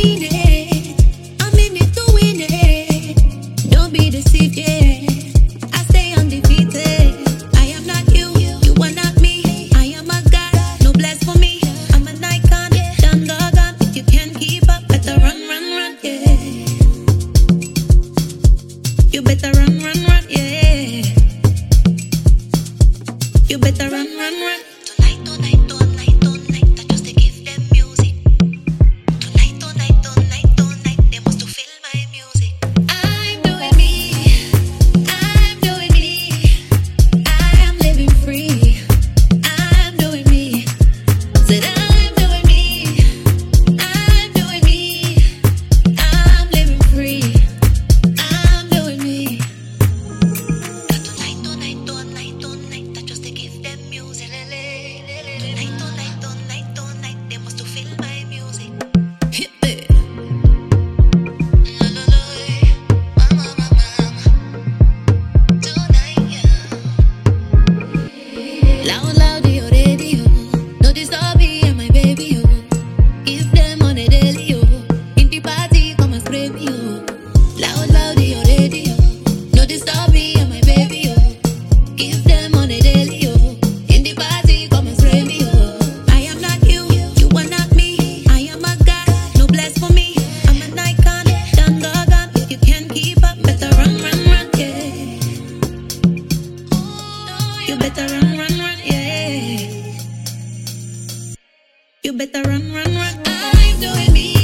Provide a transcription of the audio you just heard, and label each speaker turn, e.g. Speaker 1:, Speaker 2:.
Speaker 1: mean it. I'm in it to win it. Don't be deceived, yeah. I stay undefeated. I am not you, you are not me. I am a god, no blasphemy. I'm an icon, done gone. You can't keep up, better run, yeah. You better run, yeah. You better run. Tonight, I just to give them music. Tonight, they must to feel my music. I'm doing me, I am living free. I'm doing me, said I'm doing me, I'm living free. I'm doing me. Tonight, I just to give them music. Tonight, they must to feel my music. Hit it. Tonight, loud, your radio. No disturb me and my baby, yo. Give them on a daily, yo. In the party, come and spray me, yo. Loud, your radio. No disturb me and my baby, yo. Give them on a daily, yo. In the party, come and spray me, yo. I am not you, you are not me. I am a god, no blasphemy. I'm an icon, done gone. You can't keep up, better run, yeah. You better run, yeah. You better run. I'm doing me.